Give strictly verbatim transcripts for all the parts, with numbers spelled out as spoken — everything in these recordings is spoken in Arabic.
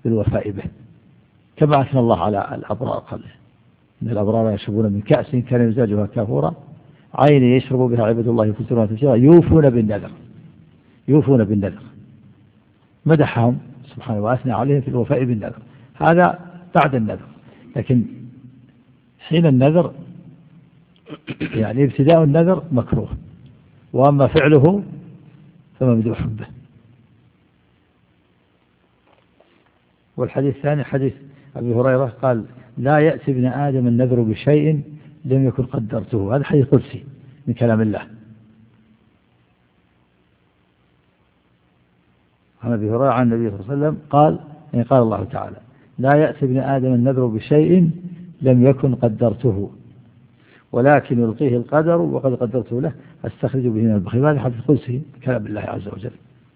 بالوفاء به، كما أثنى الله على الأبرار قال إن الأبرار يشربون من كأس كان مزاجها كافورا عين يشرب بها عباد الله يفسرون تفسيرا يوفون بالنذر، يوفون بالنذر، مدحهم سبحانه وأثنى عليهم في الوفاء بالنذر، هذا بعد النذر. لكن حين النذر يعني ابتداء النذر مكروه، وأما فعله فممدوح به. والحديث الثاني حديث أبي هريرة قال لا يأتي ابن آدم النذر بشيء لم يكن قدرته، هذا حديث قدسي من كلام الله. عن أبي هريرة عن النبي صلى الله عليه وسلم قال يعني قال الله تعالى لا يأتي ابن آدم النذر بشيء لم يكن قدرته ولكن يلقيه القدر وقد قدرته له أستخرج به من البخيل. هذا حديث قدسي من كلام الله عز وجل.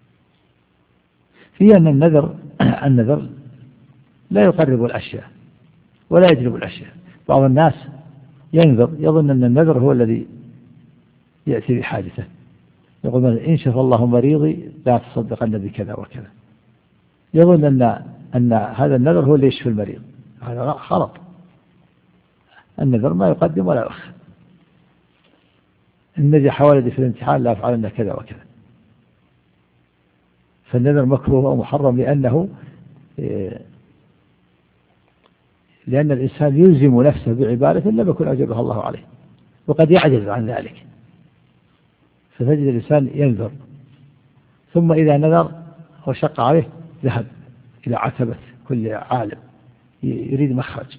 في أن النذر النذر لا يقرب الأشياء ولا يجلب الأشياء. بعض الناس ينذر يظن أن النذر هو الذي يأتي بحاجته، يقول إن شفى الله مريضي لا تصدقن بكذا وكذا، يظن أن أن هذا النذر هو اللي يشفي المريض. هذا خلط، النذر ما يقدم ولا يؤخر. إن نجح ولدي في الامتحان لا أفعلن كذا وكذا، فالنذر مكروه ومحرم لأنه لأن الإنسان يلزم نفسه بعبادة لم يكن أجرها الله عليه وقد يعجز عن ذلك، فتجد الإنسان ينذر ثم إذا نذر وشق عليه ذهب إلى عتبة كل عالم يريد مخرج،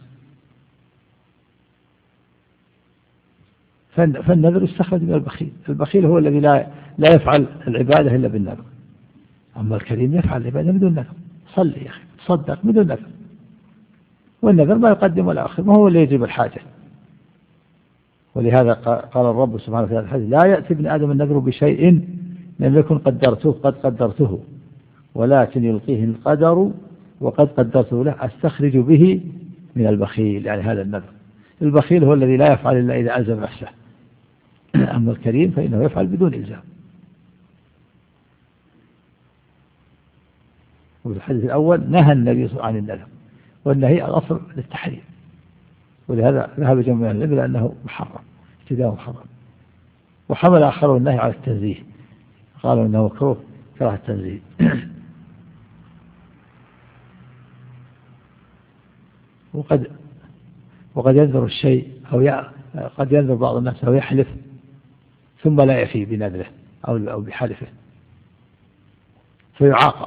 فالنذر يستخرج من البخيل. البخيل هو الذي لا لا يفعل العبادة إلا بالنذر، أما الكريم يفعل العبادة بدون نذر. صلي يا أخي تصدق بدون نذر، والنذر ما يقدم ولا أخر، ما هو اللي يجيب الحاجة. ولهذا قال الرب سبحانه وتعالى الحديث لا يأتي ابن آدم النذر بشيء لم يكن قدرته قد قدرته ولكن يلقيه القدر وقد قدرته له أستخرج به من البخيل. يعني هذا النذر، البخيل هو الذي لا يفعل إلا إذا ألزم نفسه، أما الكريم فإنه يفعل بدون إلزام. وفي الحديث الأول نهى النبي صلى الله عليه وسلم عن النذر، والنهي الأصل للتحريم، ولهذا ذهب جمع من العلم إلى أنه محرم ابتداء محرم، وحمل آخرون النهي على التنزيه، قالوا أنه مكروه كراهة التنزيه. وقد وقد ينذر الشيء أو قد ينذر بعض الناس أو يحلف ثم لا يفي بنذره أو أو بحلفه فيعاقب،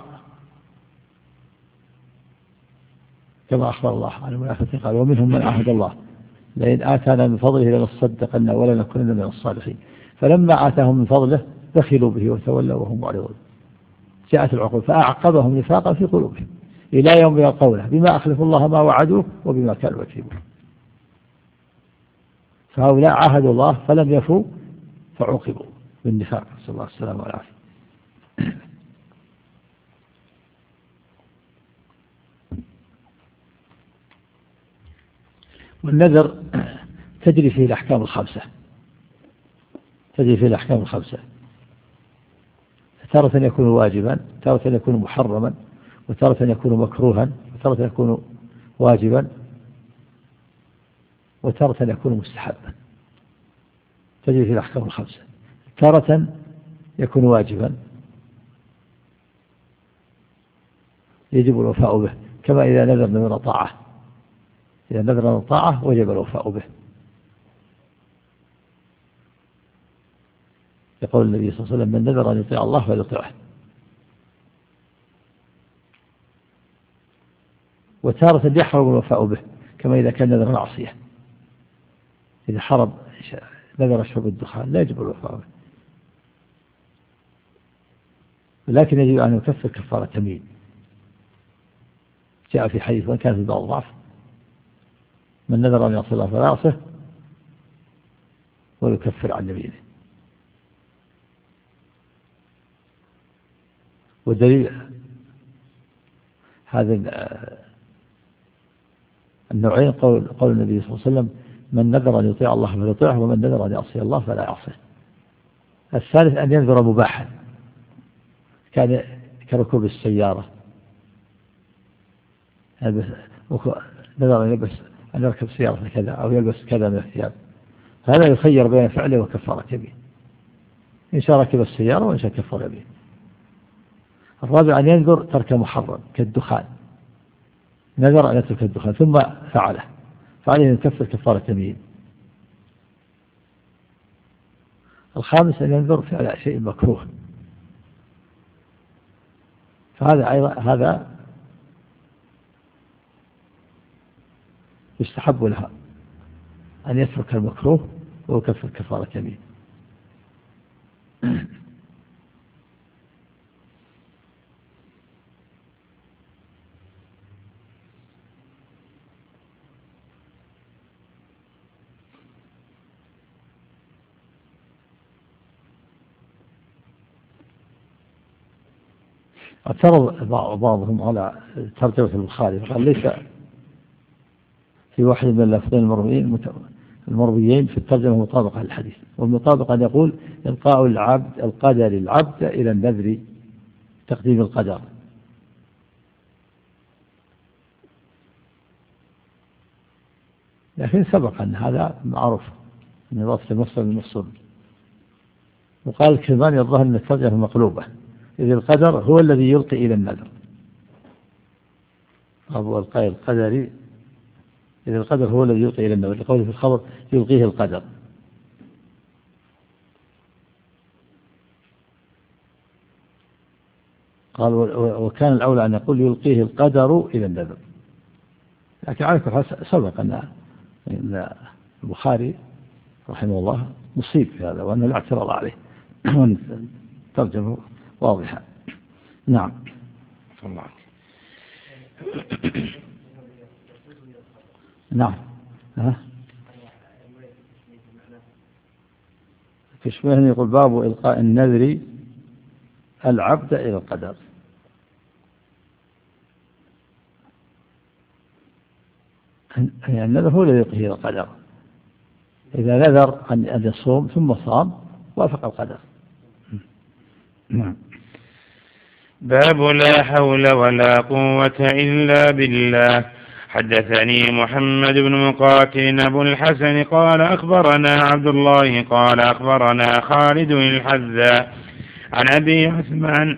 كما أخبر الله عن المنافقين قال ومنهم من عاهد الله لئن آتانا من فضله لنصدقن ولنكونن من الصالحين فلما آتاهم من فضله بخلوا به وتولوا وهم معرضون. جاءت العقوبة فأعقبهم نفاقا في قلوبهم إلى يوم يلقونه بما أخلفوا الله ما وعدوه وبما كانوا يكذبون. فهؤلاء عاهدوا الله فلم يفوا فعوقبوا بالنفاق، نسأل الله السلامة والعافية. والنذر تجري فيه الأحكام الخمسة، تجري فيه الأحكام الخمسة، تارة يكون واجبا، تارة يكون محرما، وتارة يكون مكروها، وتارة يكون واجبا، وتارة يكون مستحبا. تجري فيه الأحكام الخمسة. تارة يكون واجبا يجب الوفاء به، كما إذا نذر من طاعة، إذا نذر من طاعة وجب الوفاء به، يقول النبي صلى الله عليه وسلم من نذر أن يطيع الله فليطيعه. وتارة يحرم الوفاء به، كما إذا كان نذر معصية، إذا حرم نذر شرب الدخان لا يجب الوفاء به، ولكن يجب أن يكفر كفارة يمين. جاء في حديث وإن كان في بعض ضعف من نذر أن يعصي الله فلا يعصيه ويكفر عن يمينه. والدليل هذا النوعين قول, قول النبي صلى الله عليه وسلم من نذر أن يطيع الله فليطيعه ومن نذر أن يعصي الله فلا يعصيه. الثالث أن ينذر مباحا كان كركوب السيارة يلبس نذر أن يلبس أن يركب سيارة كذا أو يلبس كذا من الثياب، هذا يخير بين فعله وكفارة يمين، إن شاء ركب السيارة وإن شاء كفر يمين. الرابع أن ينذر ترك محرم كالدخان، نذر أن يترك الدخان ثم فعله فعليه أن يكفر كفارة يمين. الخامس أن ينذر فعل شيء مكروه، فهذا أيضا هذا يستحب لها أن يترك المكروه ويكفر كفارة يمين. اعترض بعضهم على ترجمة البخاري فقال ليس في واحد من اللفظين المرويين المرويين في الترجمة مطابقة للحديث، والمطابقة أن يقول إلقاء العبد القدر العبد إلى النذر تقديم القدر، لكن سبق أن هذا معروف من إضافة المصدر للمفصول. وقال الكلماني الظاهر أن الترجمة مقلوبة، إذ القدر هو الذي يلقي إلى النذر، أبو القاء القدر إذ القدر هو الذي يلقي إلى النذر، لقوله في الخبر يلقيه القدر. قال وكان الأولى أن يقول يلقيه القدر إلى النذر، لكن على كل حال سبق أن البخاري رحمه الله مصيب في هذا وأنه لا اعتراض عليه ترجمه واضحة. نعم. الله. نعم. ها تشبهني يقول باب إلقاء النذر العبد إلى القدر. يعني النذر هو الذي يلقيه إلى القدر، إذا نذر أن يصوم ثم صام وافق القدر. نعم. باب لا حول ولا قوة إلا بالله. حدثني محمد بن مقاتل أبو الحسن قال أخبرنا عبد الله قال أخبرنا خالد الحذاء عن أبي عثمان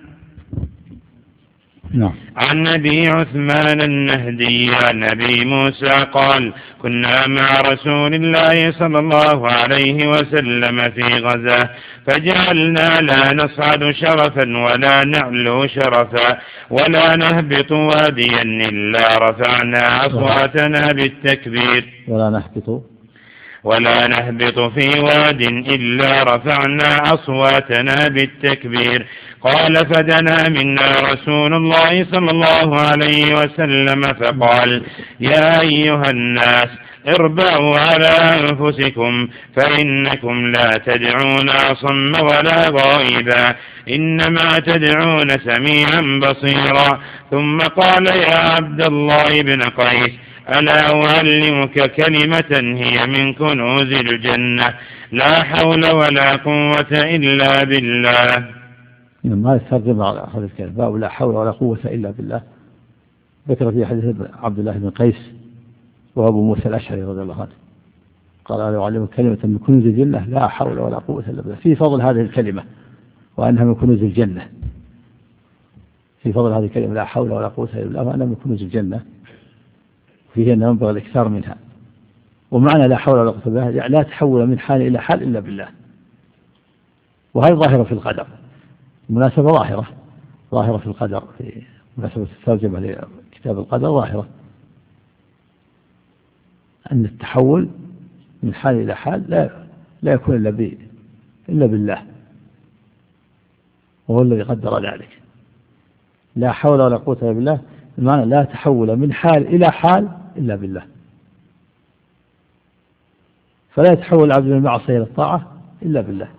نعم. عن أبي عثمان النهدي عن أبي موسى قال كنا مع رسول الله صلى الله عليه وسلم في غزاة فجعلنا لا نصعد شرفا ولا نعلو شرفا ولا نهبط واديا إلا رفعنا أصواتنا بالتكبير ولا نهبط ولا نهبط في واد إلا رفعنا أصواتنا بالتكبير. قال فدنا منا رسول الله صلى الله عليه وسلم فقال يا أيها الناس اربعوا على أنفسكم فإنكم لا تدعون أصم ولا غائبا إنما تدعون سميعا بصيرا. ثم قال يا عبد الله بن قيس ألا أعلمك كلمة هي من كنوز الجنة لا حول ولا قوة إلا بالله. ما يسترجم على هذا الكلام باب لا حول ولا قوة إلا بالله. ذكر في حديث عبد الله بن قيس وأبو موسى الأشعري رضي الله عنه قال ألا أعلمك كلمة من كنوز الجنة لا حول ولا قوة إلا بالله، في فضل هذه الكلمة وأنها من كنوز الجنة، في فضل هذه الكلمة لا حول ولا قوة إلا بالله وأنها من كنوز الجنة، فيه أن ينبغي الإكثار منها. ومعنى لا حول ولا قوة إلا بالله يعني لا تحول من حال إلى حال إلا بالله، وهذه ظاهرة في القدر، مناسبة ظاهرة ظاهرة في القدر، في مناسبة الترجمة لكتاب القدر ظاهرة أن التحول من حال إلى حال لا لا يكون إلا به إلا بالله، وهو الذي قدر ذلك. لا حول ولا قوة إلا بالله بمعنى لا تحول من حال إلى حال إلا بالله، فلا يتحول العبد من المعصية إلى الطاعة إلا بالله،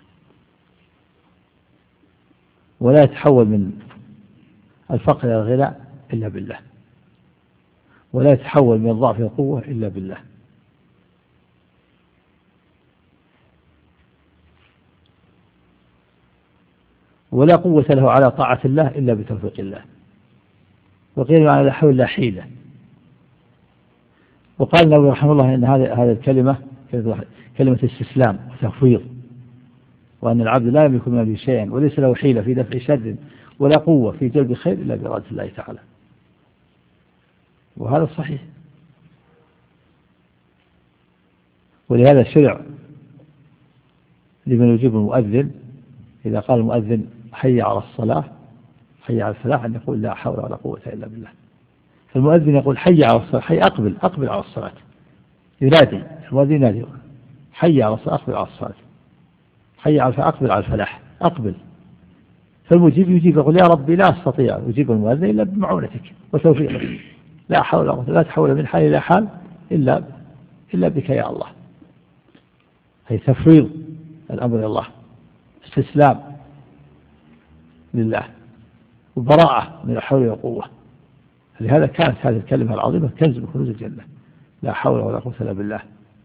ولا يتحول من الفقر إلى الغنى إلا بالله، ولا يتحول من الضعف إلى القوة إلا بالله. ولا قوة له على طاعة الله إلا بتوفيق الله، وقيل معنى لا حول لا حيلة. وقال النووي رحمه الله إن هذه هذه الكلمة كلمة استسلام وتفويض، وأن العبد لا يملك من أمره شيئا وليس له حيلة في دفع شر ولا قوة في جلب خير إلا بإرادة الله تعالى، وهذا صحيح. ولهذا شرع لمن يجيب المؤذن إذا قال المؤذن حي على الصلاة حي على الفلاح أن يقول لا حول ولا قوة إلا بالله. فالمؤذن يقول حي على الصلاة، حي أقبل أقبل على الصلاة، ينادي المؤذن ينادي حي على الصلاة أقبل على الصلاة، حي على الفلاح أقبل على الفلاح أقبل. فالمجيب يجيب يقول يا ربي لا أستطيع يجيب المؤذن إلا بمعونتك وتوفيقك، لا حول ولا قوة، لا تحول من حال إلى حال إلا إلا بك يا الله. هي تفويض الأمر إلى الله، استسلام لله، وبراءة من الحول والقوة. لهذا كانت هذه الكلمة العظيمة كنز من كنوز الجنة، لا حول ولا قوة إلا بالله.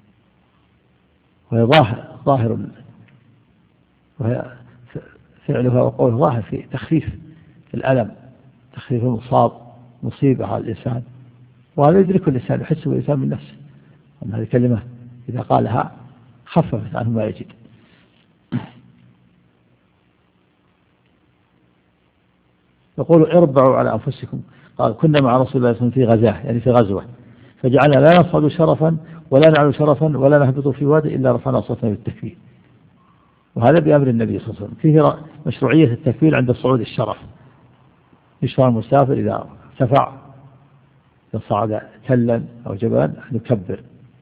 وهي ظاهر ظاهر وهي فعلها وقولها ظاهر في تخفيف الألم، تخفيف المصاب، مصيبة على الإنسان، وهذا يدرك الإنسان يحس بالإنسان من نفسه أن هذه الكلمة إذا قالها خففت عنه ما يجد. يقول اربعوا على أنفسكم. قال كنا مع رسول الله صلى الله عليه وسلم في غزاه يعني في غزوة فجعلنا لا نصعد شرفا ولا نعلو شرفا ولا نهبط في واد إلا رفعنا صوتنا بالتكبير. وهذا بأمر النبي صلى الله عليه وسلم. فيه مشروعية التكبير عند صعود الشرف، يشرع المسافر إذا ارتفع إذا صعد تلا أو جبلا أن يكبر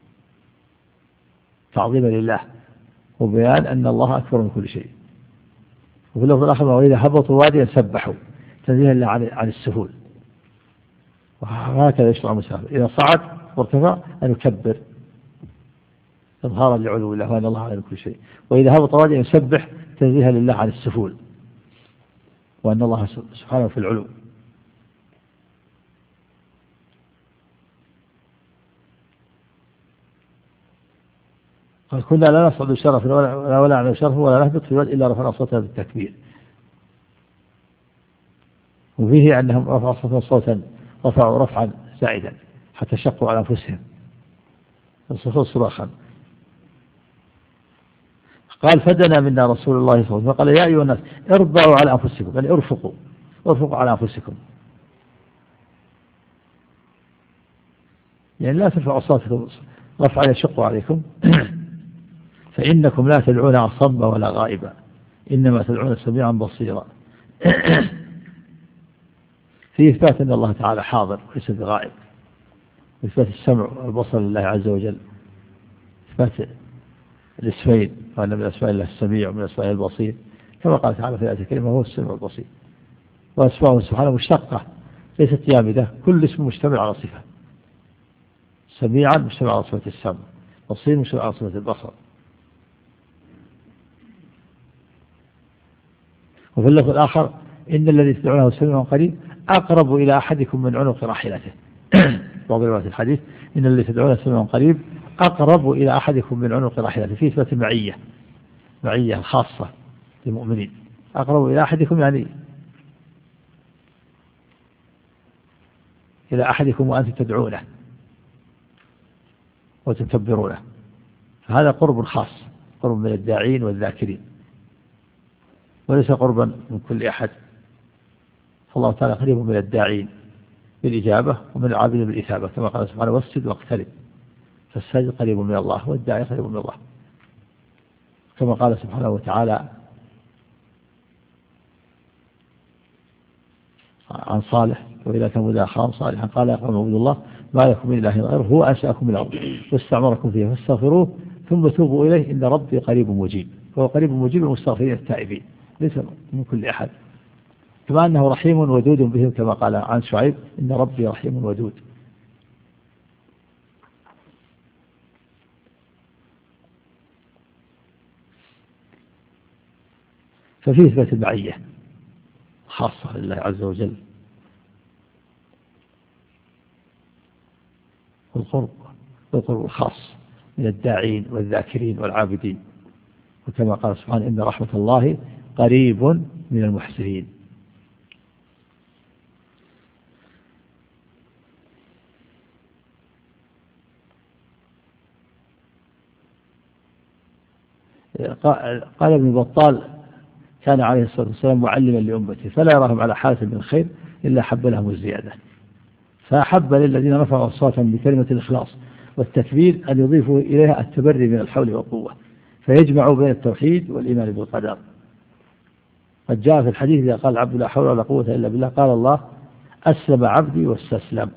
تعظيما لله وبيان أن الله أكبر من كل شيء. وفي اللفظ الآخر وإذا هبطوا واديا سبحوا تنزيها لله عن السهول. وهكذا يشرع المسافر إذا صعد وارتفع أن يكبر إظهارا لعلو الله وأن الله على كل شيء. وإذا هبط واديا يسبح تنزيها لله عن السفول وأن الله سبحانه في العلو. قال كنا لا نصعد شرفا ولا ولا نعلو شرفا ولا نهبط في واد إلا رفعنا صوتنا بالتكبير. وفيه أنهم رفعوا صوتا صوتا رفعوا رفعا زائدا حتى شقوا على أنفسهم الصوت صراخا. قال فدنا منا رسول الله صلى الله عليه وسلم فقال يا أيها الناس اربعوا على أنفسكم يعني ارفقوا ارفقوا على أنفسكم، يعني لا ترفعوا صوتكم رفعا يشق عليكم فإنكم لا تدعون أصم ولا غائبا إنما تدعون سميعا بصيرا. في إثبات أن الله تعالى حاضر وليس بغائب، إثبات السمع والبصر لله عز وجل، إثبات الاسمين وأن من أسماء الله السميع ومن أسماء البصير كما قال تعالى في آية الكريمة هو السميع والبصير. وأسماءه سبحانه مشتقة ليست جامدة، كل اسم مشتمل على صفة، سميعا مشتمل على صفة السمع، بصير مشتمل على صفة البصر. وفي اللفظ الآخر إن الذي تدعونه سميع قريب أقرب إلى أحدكم من عنق راحلته. بعض روايات الحديث إن الذي تدعونه سميع قريب أقرب إلى أحدكم من عنق راحلته، في إثبات المعية، معية خاصة للمؤمنين. أقرب إلى أحدكم يعني إلى أحدكم وأنتم تدعونه وتكبرونه، فهذا قرب خاص، قرب من الداعين والذاكرين وليس قربا من كل أحد. فالله تعالى قريب من الداعين بالإجابة ومن العابدين بالإثابة كما قال سبحانه واسجد واقترب، فالساجد قريب من الله والداعي قريب من الله كما قال سبحانه وتعالى عن صالح وإلى ثمود أخاهم صالحا قال يا قوم اعبدوا الله ما لكم من إله غيره هو أنشأكم من الأرض واستعمركم فيها فاستغفروه ثم توبوا إليه إن ربي قريب مجيب. وهو قريب مجيب المستغفرين التائبين ليس من كل أحد، كما أنه رحيم ودود بهم كما قال عن شعيب إن ربي رحيم ودود. ففيه إثبات المعية خاصة لله عز وجل والقرب والقرب الخاص من الداعين والذاكرين والعابدين، وكما قال سبحانه إن رحمة الله قريب من المحسنين. قال ابن بطال كان عليه الصلاة والسلام معلما لأمته فلا يراهم على حالة من الخير إلا حب لهم الزيادة، فأحب للذين رفعوا أصواتهم بكلمة الإخلاص والتكبير أن يضيفوا إليها التبري من الحول والقوة، فيجمعوا بين التوحيد والإيمان بالقدر. قد جاء في الحديث إذا قال العبد لا حول ولا قوة إلا بالله قال الله أسلم عبدي واستسلم.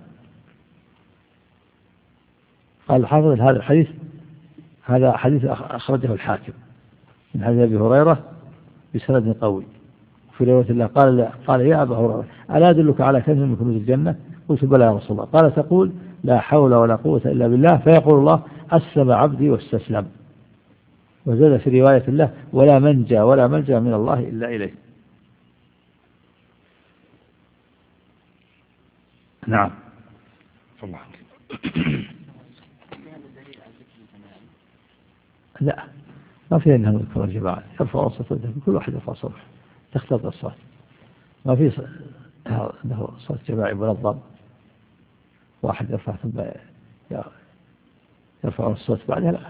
قال الحافظ هذا الحديث هذا حديث أخرجه الحاكم من حديث أبي هريرة بسند قوي. في رواية الله قال قال يا أبا هريرة ألا أدلك على كنز من كنوز الجنة؟ قلت بلى يا رسول الله. قال تقول لا حول ولا قوة إلا بالله فيقول الله أسلم عبدي واستسلم. وزاد في رواية الله ولا منجى ولا ملجأ من الله إلا إليه. نعم. لا ما في أنهم يذكرون الجماعة يرفع صوته كل واحد يرفع صوته تختلط الصوت، ما في له صوت جماعي منظم واحد يرفع ثم يرفع الصوت بعدها، لا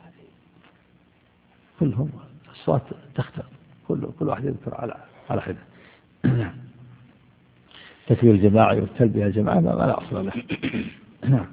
كلهم الصوت تختلط كل كل واحد يذكر على على حده. تكبير الجماعي والتلبية الجماعة ما لا أصل له. نعم.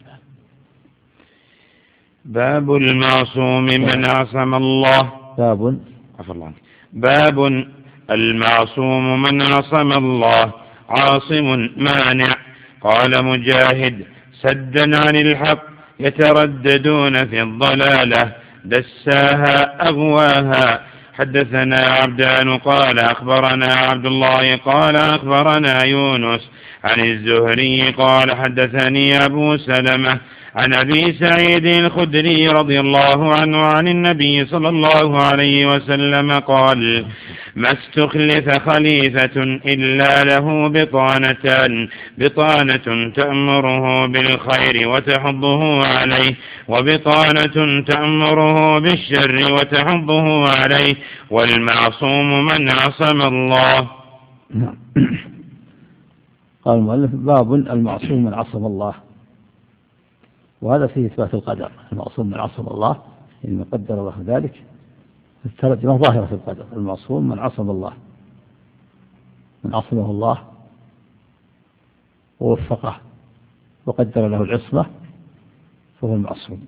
باب المعصوم من عصم الله. باب عفوا الله. باب المعصوم من عصم الله عاصم مانع. قال مجاهد سدا عن الحق يترددون في الضلالة دساها أغواها. حدثنا عبدان قال أخبرنا عبد الله قال أخبرنا يونس عن الزهري قال حدثني أبو سلمة عن أبي سعيد الخدري رضي الله عنه عن النبي صلى الله عليه وسلم قال ما استخلف خليفة إلا له بطانتان بطانة تأمره بالخير وتحضه عليه وبطانة تأمره بالشر وتحضه عليه والمعصوم من عصم الله. قال المؤلف باب المعصوم من عصم الله، وهذا فيه إثبات القدر. المعصوم من عصم الله إن قدر الله ذلك الترجمة ظاهرة في القدر. المعصوم من عصم الله من عصمه الله ووفقه وقدر له العصمة فهو المعصوم.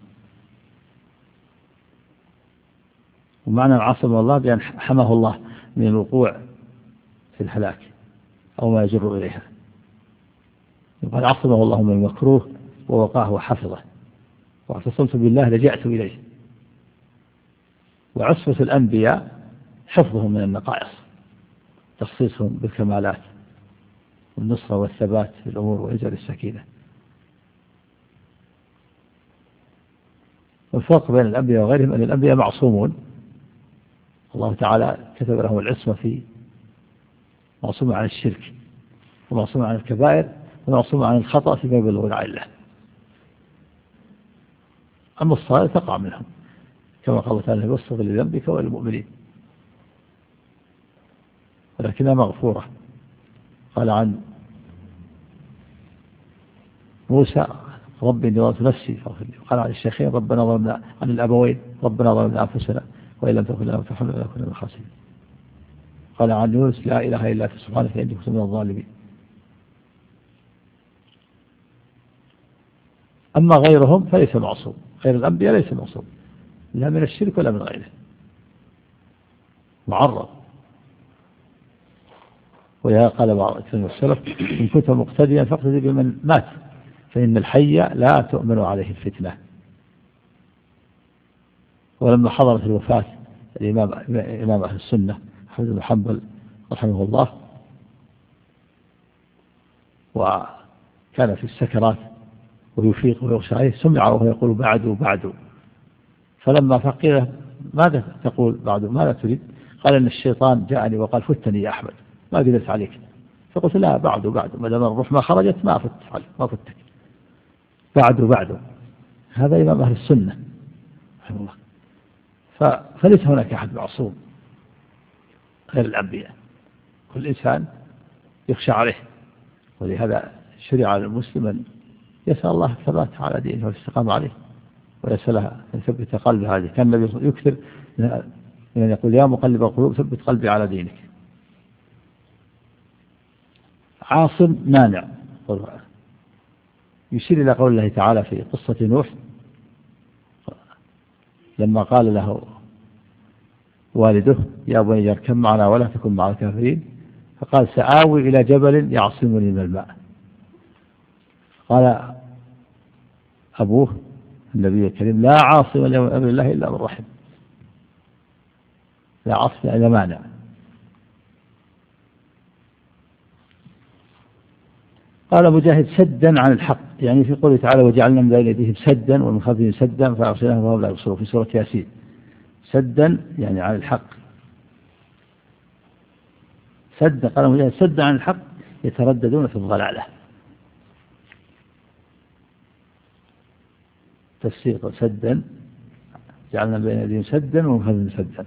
ومعنى عصم الله بأن حماه الله من الوقوع في الهلاك أو ما يجر إليها. يقال عصمه الله من المكروه ووقاه وحفظه واعتصمت بالله لجأت إليه. وعصمة الأنبياء حفظهم من النقائص تخصيصهم بالكمالات والنصرة والثبات في الأمور وإنزال السكينة. والفرق بين الأنبياء وغيرهم أن الأنبياء معصومون الله تعالى كتب لهم العصمة في معصوم عن الشرك ومعصوم عن الكبائر ومعصوم عن الخطأ فيما يبلغون عن الله. أما الصالح تقع منهم كما قال تعالى واستغفر لذنبك وللمؤمنين ولكنها مغفورة. قال عن موسى ربي إني ظلمت نفسي فاغفر لي. قال عن الشيخين ربنا ظلمنا عن الأبوين ربنا ظلمنا أنفسنا وإن لم تغفر لنا وترحمنا لنكن من الخاسرين. قال عن يونس لا إله إلا أنت سبحانك إني كنت من الظالمين. أما غيرهم فليس معصوم، غير الأنبياء ليس معصوم لا من الشرك ولا من غيره، معرض. ولهذا قال بعض السلف إن كنت مقتديا فاقتدي بمن مات فإن الحي لا تؤمن عليه الفتنة. ولما حضرت الوفاة الإمام إمام أهل السنة أحمد بن حنبل رحمه الله وكان في السكرات ويفيق ويغشى عليه سمع وهو يقول بعد بعد. فلما فقيله ماذا تقول بعد ماذا تريد؟ قال إن الشيطان جاءني وقال فتني يا أحمد ما قدرت عليك. فقلت لا بعد بعد ما دام الروح ما خرجت ما فت عليك ما فتك بعد بعد. هذا إمام أهل السنة رحمه الله. فليس هناك أحد معصوم غير الأنبياء، كل إنسان يخشى عليه. ولهذا شرع على المسلم أن يسأل الله الثبات على دينه والاستقامة عليه ويسألها أن يثبت قلبه. هذه كان النبي يكثر لأن يقول يا مقلب القلوب ثبت قلبي على دينك. عاصم مانع، يشير إلى قول الله تعالى في قصة نوح لما قال له والده يا بني اركب معنا ولا تكن مع الكافرين، فقال سآوي إلى جبل يعصمني من الماء. قال أبوه النبي الكريم لا عاصم اليوم من أمر الله إلا من رحم، لا عاصم إلا مانع. قال مجاهد سدا عن الحق، يعني في قوله تعالى وجعلنا من بين يديهم سدا ومن خلفهم سدا فأغشيناهم وهم لا يبصرون في سورة ياسين. سدا يعني عن الحق، سد قال مجاهد سد عن الحق يترددون في الضلالة. تفسير سدا جعلنا بين يديهم سدا ومن خلفهم سدا.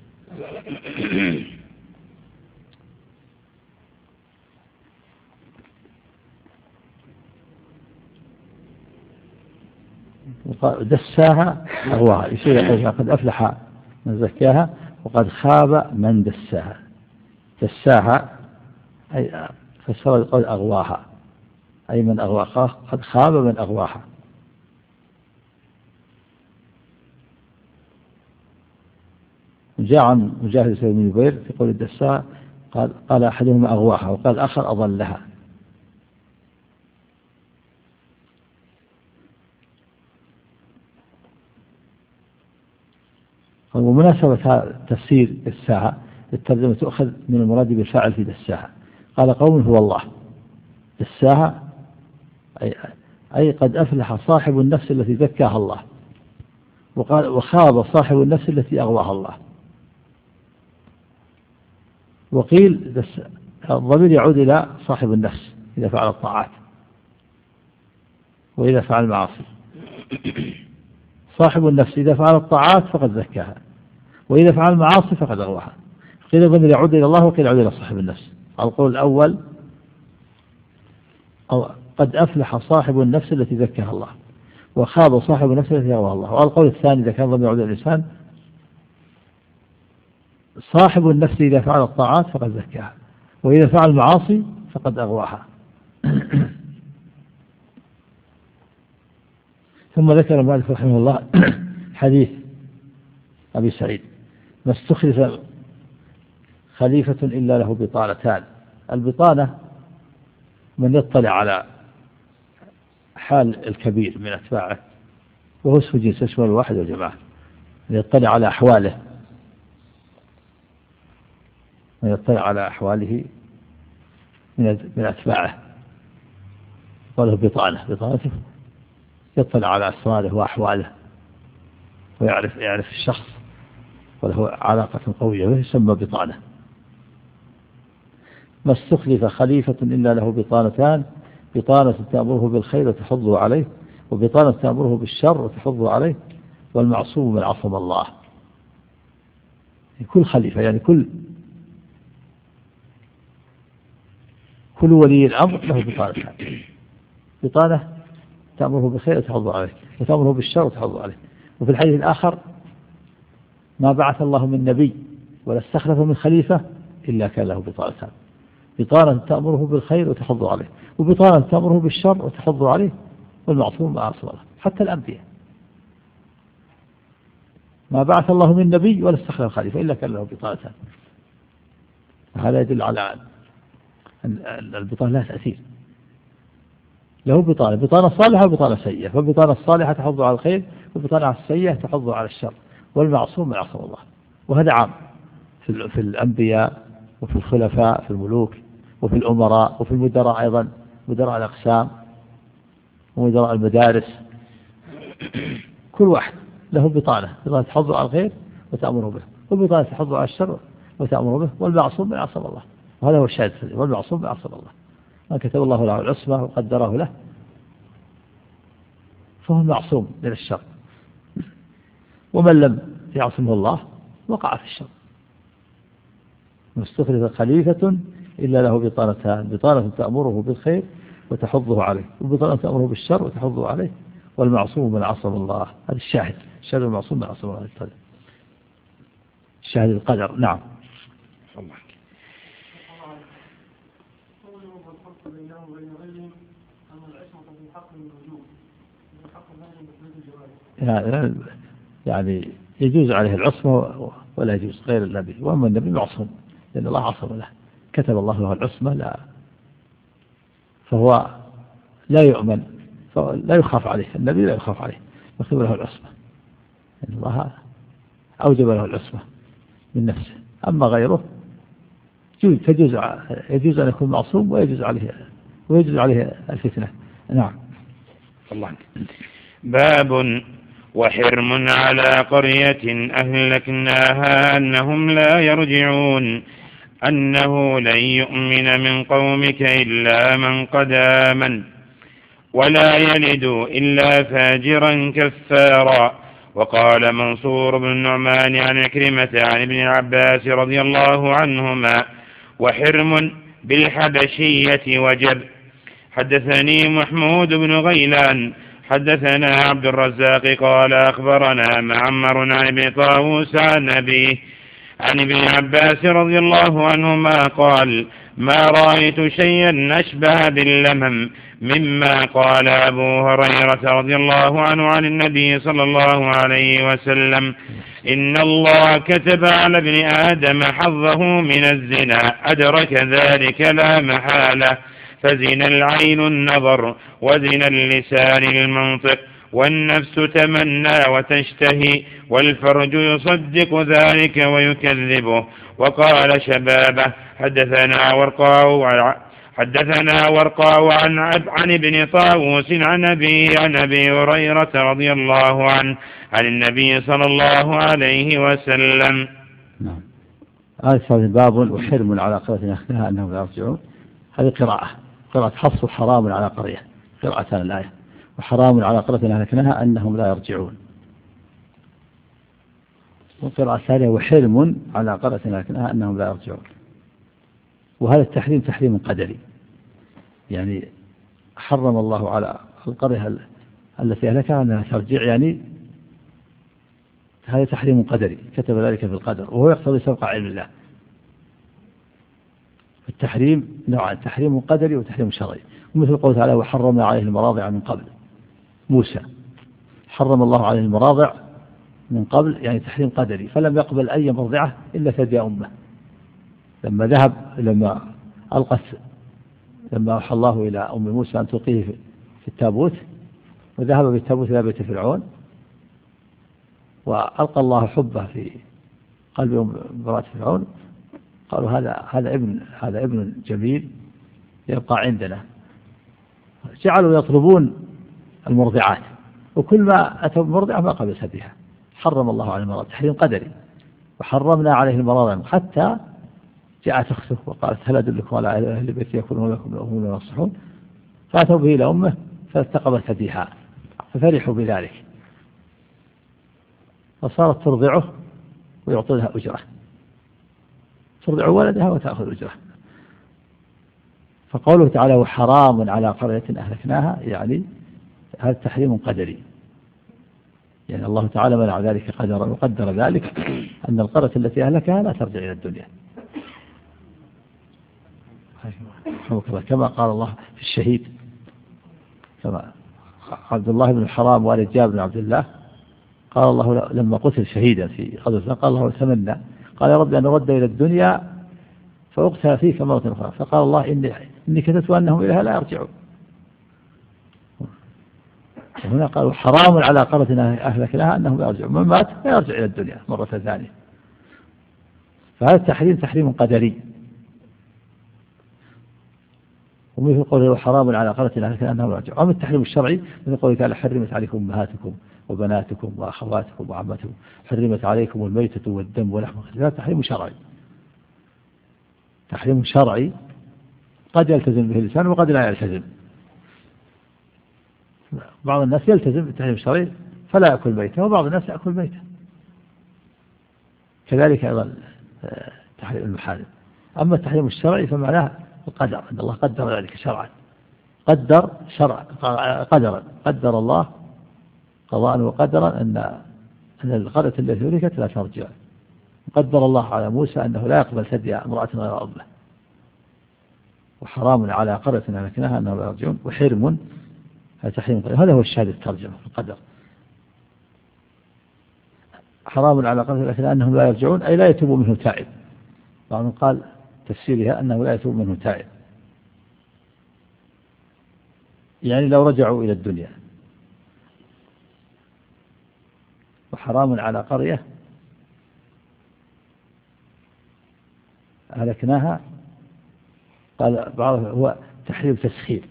دساها أغواها، يصير يقول قد أفلح من زكاها وقد خاب من دساها. دساها أي فسر القول أغواها، أي من أغواها قد خاب من أغواها. جاء عن مجاهد بن جبير في قول الدساها قال قال أحدهما أغواها وقال الآخر أضلها. ومناسبة تفسير الساعة الترجمة تؤخذ من المراد بالفاعل في دساها. قال قوم هو الله دساها أي, أي قد أفلح صاحب النفس التي زكاها الله، وقال وخاب صاحب النفس التي أغواها الله. وقيل الضمير يعود إلى صاحب النفس إذا فعل الطاعات وإذا فعل المعاصي. صاحب النفس إذا فعل الطاعات فقد زكاها، وإذا فعل المعاصي فقد أغواها. قيل الضمير يعود إلى الله وقيل يعود إلى صاحب النفس. القول الأول أو قد أفلح صاحب النفس التي زكاها الله، وخاب صاحب النفس التي أغواها الله. والقول الثاني إذا كان الضمير يعود إلى الإنسان صاحب النفس إذا فعل الطاعات فقد زكاها، وإذا فعل المعاصي فقد أغواها. ثم ذكر المؤلف رحمه الله حديث أبي سعيد ما استخلف خليفة إلا له بطانتان. البطانة من يطلع على حال الكبير من أتباعه، وهو اسم جنس يشمل الواحد والجماعة، من يطلع على أحواله من يطلع على أحواله من أتباعه وله بطانة. بطانته يطلع على أسراره وأحواله ويعرف يعرف الشخص وله علاقة قوية به يسمى بطانة. ما استخلف خليفة إلا له بطانتان، بطانة تأمره بالخير وتحضه عليه، وبطانة تأمره بالشر وتحضه عليه، والمعصوم من عصم الله. كل خليفة يعني كل كل ولي الأمر له بطانتان، بطانة تأمره بالخير وتحضه عليه، وتأمره بالشر وتحضه عليه. وفي الحديث الآخر ما بعث الله من نبي ولا استخلف من خليفة إلا كان له بطانتان، بطانة تأمره بالخير وتحضه عليه، وبطانة تأمره بالشر وتحضه عليه، والمعصوم ما عصم الله. حتى الأنبياء ما بعث الله من نبي ولا استخلف خليفة إلا كان له بطانتان. هذا يدل على أن البطانة لا تأثير. له بطانة، بطانة صالحة وبطانة سيئة، فالبطانة الصالحة تحض على الخير، والبطانة السيئة تحض على الشر، والمعصوم من عصم الله. وهذا عام في, في الأنبياء وفي الخلفاء في الملوك وفي الأمراء وفي المدراء أيضا، مدراء الأقسام ومدراء المدارس. كل واحد له بطانة، بطانة تحض على الخير وتأمره به، والبطانة تحض على الشر وتأمره به، والمعصوم من عصم الله. وهذا هو الشاهد، والمعصوم من عصم الله. ما كتب الله له العصمة وقدره له فهو معصوم من الشر، ومن لم يعصمه الله وقع في الشر. مستخلف خليفة إلا له بطانتان، بطانة تأمره بالخير وتحضه عليه، وبطانة تأمره بالشر وتحضه عليه، والمعصوم من عصم الله. هذا الشاهد، الشاهد المعصوم من عصم الله. شهادة القدر. نعم. يعني يجوز عليه العصمة ولا يجوز غير النبي، وأما النبي معصوم لأن الله عصم له، كتب الله له العصمة، لا فهو لا يؤمن، لا يخاف عليه، النبي لا يخاف عليه، يكتب له العصمة إن الله أوجب له العصمة من نفسه. أما غيره تجوز يجوز أن يكون معصوم ويجوز عليه ويجوز عليه الفتنة. نعم. الله. باب وحرم على قرية أهلكناها أنهم لا يرجعون أنه لن يؤمن من قومك إلا من قد آمن ولا يلد إلا فاجرا كفارا. وقال منصور بن النعمان عن عكرمة عن ابن عباس رضي الله عنهما وحرم بالحبشية وجب. حدثني محمود بن غيلان حدثنا عبد الرزاق قال أخبرنا معمر عن ابن طاووس عن أبيه عن ابن عباس رضي الله عنهما قال ما رأيت شيئا أشبه باللمم مما قال أبو هريرة رضي الله عنه عن النبي صلى الله عليه وسلم إن الله كتب على ابن آدم حظه من الزنا أدرك ذلك لا محالة، فزنا العين النظر وزنا اللسان المنطق والنفس تمنى وتشتهي والفرج يصدق ذلك ويكذبه. وقال شبابه حدثنا ورقاء حدثنا ورقاء عن عن ابن طاووس عن أبي عن أبي هريرة رضي الله عنه عن النبي صلى الله عليه وسلم. نعم. هذا باب وحرم على قرية أهلكناها أنهم لا يرجعون. هذه قراءة قراءة حفص حرام على قرية، قراءتان الآية، وحرام على قرية أهلكناها أنهم لا يرجعون. والقراءة الثانية وحرم على قرية أهلكناها أنهم لا يرجعون. وهذا التحريم تحريم قدري، يعني حرم الله على القرية التي أهلكها أنها ترجع، يعني هذا تحريم قدري كتب ذلك في القدر، وهو يقتضي سبق علم الله. التحريم نوعان، تحريم قدري وتحريم شرعي. ومثل قوله تعالى وحرمنا عليه المراضع من قبل. موسى حرم الله عليه المراضع من قبل، يعني تحريم قدري، فلم يقبل أي مرضعة إلا ثدي أمه. لما ذهب لما ألقت لما أوحى الله إلى أم موسى أن تلقيه في التابوت، وذهب بالتابوت إلى بيت فرعون، وألقى الله حبه في قلب امرأة فرعون، قالوا هذا هذا ابن هذا ابن جميل يبقى عندنا. جعلوا يطلبون المرضعات، وكل ما أتوا بمرضعة ما قبل ثديها. حرم الله عليه المراضع تحريم قدري، وحرمنا عليه المراضع حتى جاءت أخته وقالت هل أدلكم على أهل بيت يكونون لكم وهم ينصحون، فأتوا به إلى أمه فالتقبت ثديها ففرحوا بذلك، فصارت ترضعه ويعطونها أجرة، ترضع ولدها وتأخذ أجرة. فقوله تعالى وحرام على قرية أهلكناها، يعني هذا تحريم قدري، يعني الله تعالى منع ذلك قدرا، وقدر ذلك أن القرية التي أهلكها لا ترجع إلى الدنيا، كما قال الله في الشهيد، كما عبد الله بن الحرام والد جابر بن عبد الله قال الله لما قتل شهيدا في غزوة قال الله تمنى قال يا رب أن رد إلى الدنيا فأقتل فيك مرة أخرى، فقال الله إني, إني كتبت أنهم إليها لا يرجعون. وهنا قالوا حرام على قرية أهلكناها أنهم لا يرجعون، من مات لا يرجع إلى الدنيا مرة ثانية. فهذا التحريم تحريم قدري. ومثل قوله حرام على قرية أهلكناها أنهم لا يرجعون. أما التحريم الشرعي مثل قوله تعالى حرمت عليكم أمهاتكم وبناتكم وأخواتكم وعماتكم، حرمت عليكم الميتة والدم ولحم الخنزير. هذا تحريم شرعي، تحريم شرعي قد يلتزم به الإنسان وقد لا يلتزم. بعض الناس يلتزم بالتحريم الشرعي فلا يأكل ميتة، وبعض الناس يأكل ميتة. كذلك أيضا تحريم المحارم. أما التحريم الشرعي فمعناه القدر، أن الله قدر ذلك شرعا، قدر شرع قدرا قدر الله قضاء وقدرا أن أن القرية التي هلكت لا ترجع قدر الله على موسى أنه لا يقبل ثدي امرأة غير أمه، وحرام على قرية أهلكناها أنه لا يرجعون، وحرم تحريم. هذا هو الشاهد الترجمة في القدر. حرام على قرية أهلكناها أنهم لا يرجعون أي لا يتوب منه تائب. بعضهم قال تفسيرها أنه لا يتوب منه تائب، يعني لو رجعوا إلى الدنيا. وحرام على قرية أهلكناها قال بعضهم هو تحريم تسخير،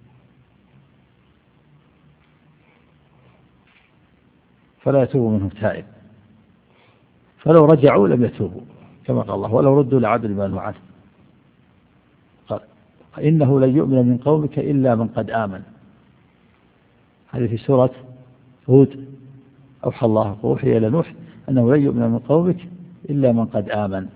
فلا يتوب منهم تائب، فلو رجعوا لم يتوبوا كما قال الله ولو ردوا لعادوا لما نهوا عنه. قال إنه لن يؤمن من قومك إلا من قد آمن. هذه في سورة هود. أوحى الله وأوحي إلى نوح أنه لن يؤمن من قومك إلا من قد آمن.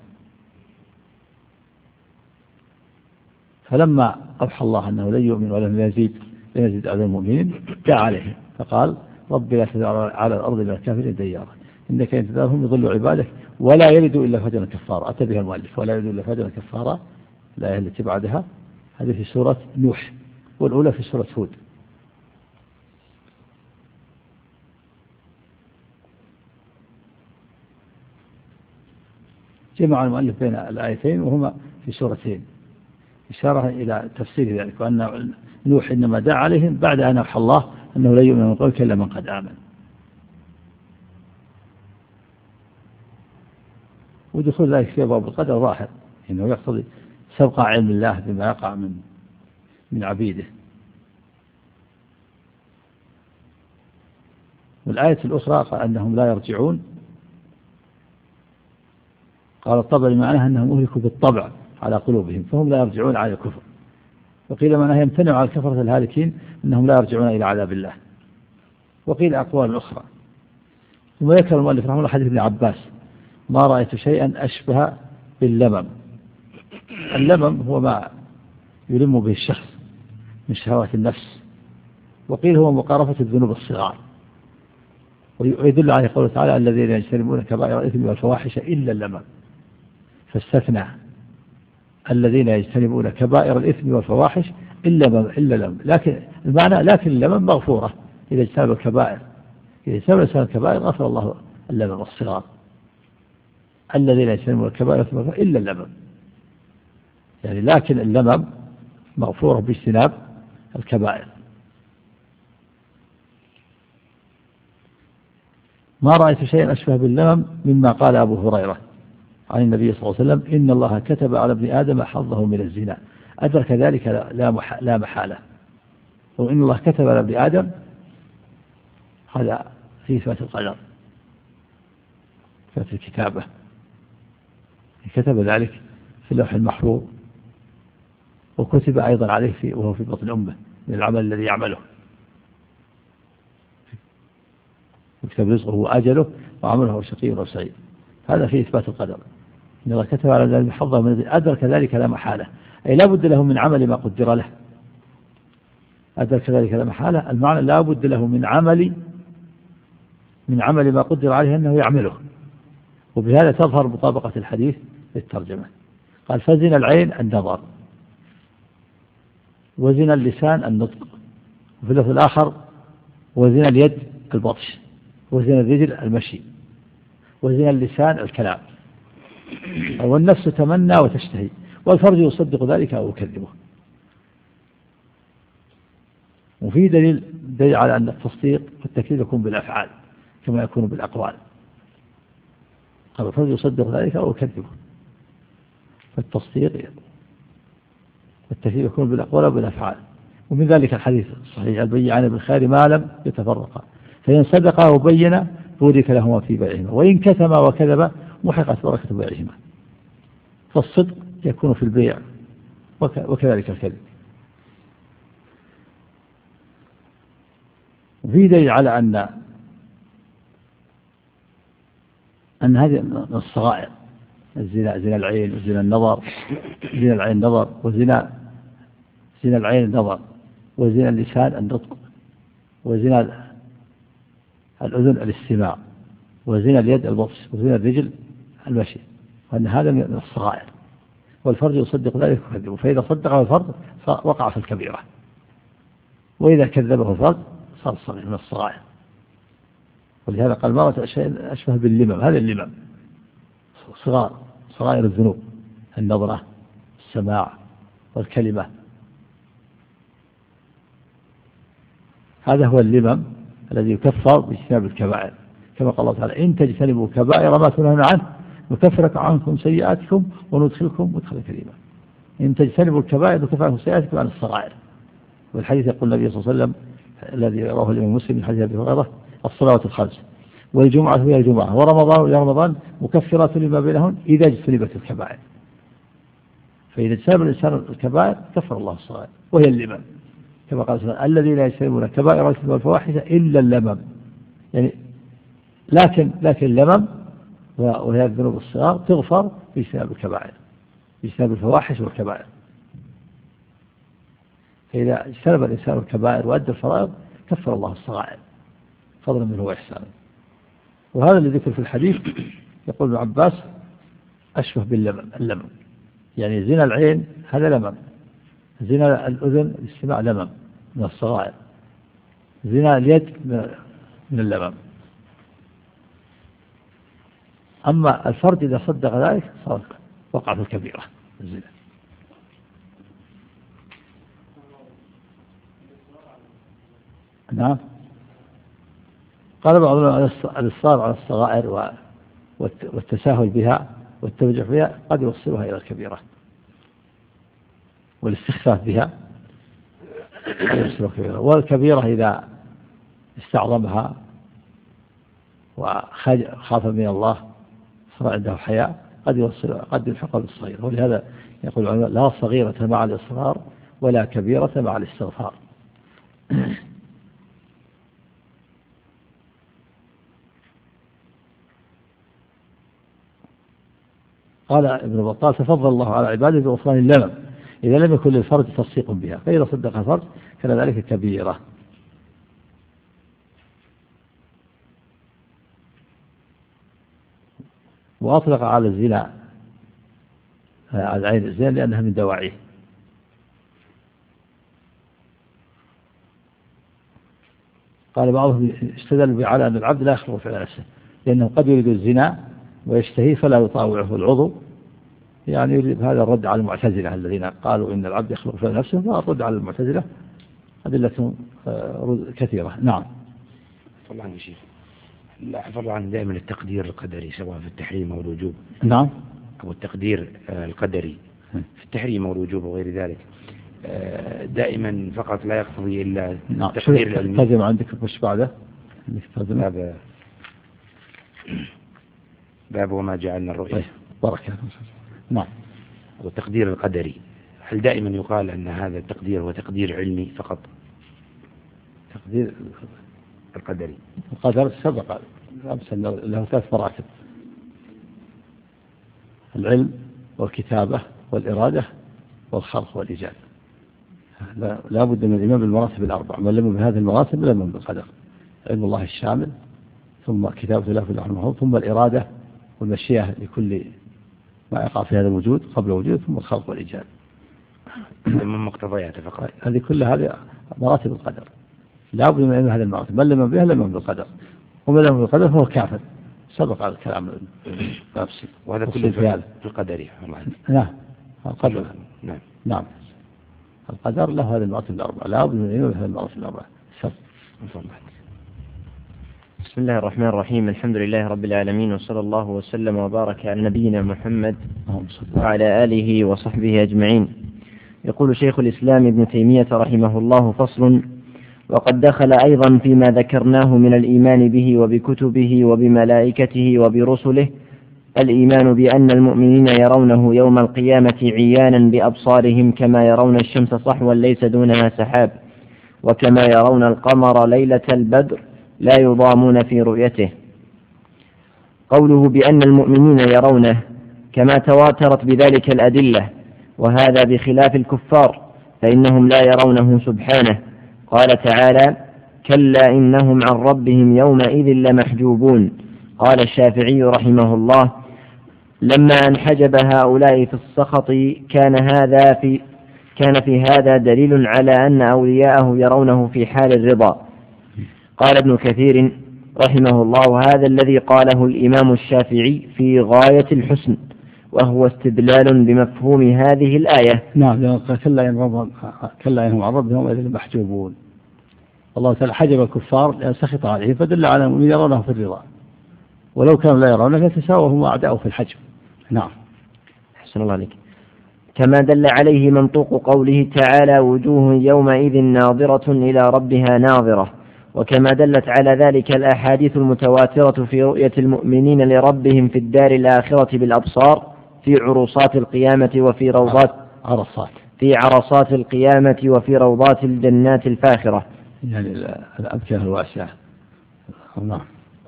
فلما أوحى الله أنه لن يؤمن ولم يزيد لم يزيد على المؤمنين دعا عليه فقال رب لا تذر على الأرض من الكافرين ديارا إنك إن تذرهم يضلوا عبادك ولا يلدوا إلا فجرا كفارا. أتى بها المؤلف ولا يلدوا إلا فجرا كفارا. الآية التي بعدها هذه في سورة نوح، والأولى في سورة هود. جمع المؤلف بين الآيتين وهما في سورتين إشارة إلى تفسير ذلك، وأن نوح إنما دعا عليهم بعد أن أوحى الله أنه لا يؤمن من قولك إلا من قد آمن. ودخول ذلك في باب القدر ظاهر إنه يقتضي سبق علم الله بما يقع من من عبيده. والآية الأخرى قال أنهم لا يرجعون، قال الطبري معناها أنهم أهلكوا بالطبع على قلوبهم فهم لا يرجعون على الكفر. وقيل معناها يمتنع على الكفرة الهالكين أنهم لا يرجعون إلى عذاب الله. وقيل أقوال أخرى. ثم ذكر المؤلف رحمه الله حديث ابن عباس ما رأيت شيئا أشبه باللمم. اللمم هو ما يلم به الشخص من شهوات النفس، وقيل هو مقارفة الذنوب الصغار، ويدل عليه قوله تعالى الذين يجتنبون كبائر الإثم والفواحش إلا اللمم، فاستثنى الذين يجتنبون كبائر الإثم والفواحش إلا إلا اللمم. لكن المعنى لكن اللمم مغفورة إذا اجتنب الكبائر، إذا اجتنب الإنسان الكبائر غفر الله اللمم الصغار. الذين يجتنبون الكبائر إلا اللمم، يعني لكن اللمم مغفورة باجتناب الكبائر. ما رأيت شيئا أشبه باللمم مما قال أبو هريرة عن النبي صلى الله عليه وسلم إن الله كتب على ابن آدم حظه من الزنا أدرك ذلك لا محالة. وإن الله كتب على ابن آدم هذا في إثبات القدر، إثبات الكتابة، كتب ذلك في اللوح المحفوظ، وكتب أيضا عليه في وهو في بطن أمه من العمل الذي يعمله، يكتب رزقه وأجله وعمله شقي أو سعيد. هذا في إثبات القدر. إن الله كتب على ذلك حظه من أدرك ذلك لا محالة، أي لا بد له من عمل ما قدر له. أدرك ذلك لا محالة المعنى لا بد له من عمل من عمل ما قدر عليه أنه يعمله. وبهذا تظهر مطابقة الحديث للترجمة. قال فزن العين النظر، وزن اللسان النطق، وفي اللفظ الآخر وزن اليد البطش، وزن الرجل المشي، وزن اللسان الكلام، والنفس تمنى وتشتهي، والفرج يصدق ذلك أو يكذبه. وفي دليل دليل على أن التصديق والتكذيب يكون بالأفعال كما يكون بالأقوال. قال الفرج يصدق ذلك أو يكذبه، فالتصديق والتكذيب يكون بالأقوال وبالأفعال. ومن ذلك الحديث الصحيح البيعان بالخير ما لم يتفرقا فإن صدقا وبينا بورك لهما في بيعهما وإن كتما وكذبا محقت بركة بيعهما. فالصدق يكون في البيع وكذلك الكذب. وفي دليل على أن أن هذه من الصغائر، الزنا زنا العين وزنا النظر، زنا العين نظر، وزنا زنا العين النظر، وزنا اللسان النطق، وزنا الأذن الاستماع، وزنا اليد البطش، وزنا الرجل المشي، وأن هذا من الصغائر، والفرج يصدق ذلك ويكذبه، فإذا صدقه الفرج وقع في الكبيرة، وإذا كذبه الفرج صار صغير من الصغائر. ولهذا قال مرة شيء أشبه باللمم، هذا اللمم صغار صغائر الذنوب، النظرة، السماع، والكلمة، هذا هو اللمم الذي يكفر باجتناب الكبائر، كما قال الله تعالى إن تجتنبوا كبائر ما تنهون عنه نكفر عنكم سيئاتكم وندخلكم مدخلا كريما. إن تجتنبوا الكبائر نكفر عنكم سيئاتكم عن الصغائر. والحديث يقول النبي صلى الله عليه وسلم الذي رواه الإمام مسلم من حديث أبي هريرة الصلوات الخمس والجمعة هي الجمعة ورمضان إلى رمضان مكفرات لما بينهن إذا اجتنبت الكبائر. فإذا اجتنب الإنسان الكبائر كفر الله الصغائر وهي اللمم، كما قال الذين لا يجتنبون كبائر الإثم والفواحش إلا اللمم، يعني لكن لكن اللمم وهي الذنوب الصغار تغفر باجتناب الكبائر، باجتناب الفواحش والكبائر. فإذا اجتنب الإنسان الكبائر وأدى الفرائض كفر الله الصغائر فضلا منه وإحسانا. وهذا اللي ذكر في الحديث يقول ابن عباس أشبه باللمم، اللمم يعني زنا العين هذا لمم، زنا الأذن الاستماع لمم من الصغائر، زنا اليد من اللمم. أما الفرد إذا صدق ذلك صار وقع في الكبيرة الزنا. نعم. قال بعضهم الإصرار على الصغائر والتساهل بها والتوجع بها قد يوصلها إلى الكبيرة، والاستخفاف بها قد يوصلها الكبيرة. والكبيرة إذا استعظمها وخاف من الله صار عنده حياء قد يوصل قد يلحقها بالصغير. ولهذا يقول العلماء لا صغيرة مع الإصرار ولا كبيرة مع الاستغفار. قال ابن بطال تفضل الله على عباده بغفران اللمم إذا لم يكن للفرج تصديق بها، فإذا صدق الفرج كان ذلك كبيرة. وأطلق على الزنا على عين الزنا لأنها من دواعيه. قال بعضهم استدل على أن العبد لا يخلق فعل نفسه، لأنه قد يريد الزنا ويشتهي فلا يطاوعه العضو، يعني يريد هذا الرد على المعتزلة الذين قالوا إن العبد يخلق فعل نفسه، فالرد على المعتزلة أدلة كثيرة. نعم. طبعا يا شيخ طبعا دائما التقدير القدري سواء في التحريم أو الوجوب. نعم. أو التقدير القدري في التحريم أو الوجوب وغير ذلك دائما فقط لا يقتضي إلا نعم. التقدير العلمي. ترجم عندك وش بعده؟ باب باب وما جعلنا الرؤيا. طيب. بركة. نعم. والتقدير القدري هل دائما يقال أن هذا التقدير هو تقدير علمي فقط؟ تقدير القدري القدر سبق له ثلاث مراتب: العلم والكتابة والإرادة والخلق والإيجاد. لا بد من الإيمان بالمراتب الأربع، من لم بهذه المراتب لم بالقدر: علم الله الشامل، ثم كتابة الله في اللوح المحفوظ، ثم الإرادة والمشيئة لكل ما يقع في هذا الوجود قبل وجود، ثم الخلق والإيجاد. من مقتضيات فقط. هذه كل هذه مراتب القدر، لا بد من هذا المراتب، من لم بها لم بالقدر، ومن لم بالقدر فهو كافر. سبق على الكلام نفسه. وهذا كله في هذا في القدر. نعم. القدر. نعم. نعم. القدر له هذه المراتب الأربعة، لا بد من هذه المراتب الأربعة. بسم الله الرحمن الرحيم. الحمد لله رب العالمين، وصلى الله وسلم وبارك على نبينا محمد وعلى آله وصحبه أجمعين. يقول شيخ الإسلام ابن تيمية رحمه الله: فصل. وقد دخل أيضا فيما ذكرناه من الإيمان به وبكتبه وبملائكته وبرسله الإيمان بأن المؤمنين يرونه يوم القيامة عيانا بأبصارهم كما يرون الشمس صحوا ليس دونها سحاب، وكما يرون القمر ليلة البدر لا يضامون في رؤيته. قوله بأن المؤمنين يرونه كما تواترت بذلك الأدلة، وهذا بخلاف الكفار فإنهم لا يرونه سبحانه. قال تعالى: كلا إنهم عن ربهم يومئذ لمحجوبون. قال الشافعي رحمه الله: لما انحجب هؤلاء في السخط كان هذا في كان في هذا دليل على أن أولياءه يرونه في حال الرضا. قال ابن كثير رحمه الله: وهذا الذي قاله الإمام الشافعي في غاية الحسن، وهو استدلال بمفهوم هذه الآية. نعم، كلا إن كلا إنهم عن ربهم إذ محجوبون. الله تعالى حجب الكفار لأن سخط عليهم، فدل على أنهم يرونه في الرضا، ولو كانوا لا يرونه يتساووا أعداؤه في الحجب. نعم. أحسن الله عليك. كما دل عليه منطوق قوله تعالى: وجوه يومئذ ناظرة إلى ربها ناظرة. وكما دلت على ذلك الأحاديث المتواترة في رؤية المؤمنين لربهم في الدار الآخرة بالأبصار في عروصات القيامة وفي روضات عرصات في عرصات القيامة وفي روضات الجنات الفاخرة، يعني الأمكنة الواسعة. نعم.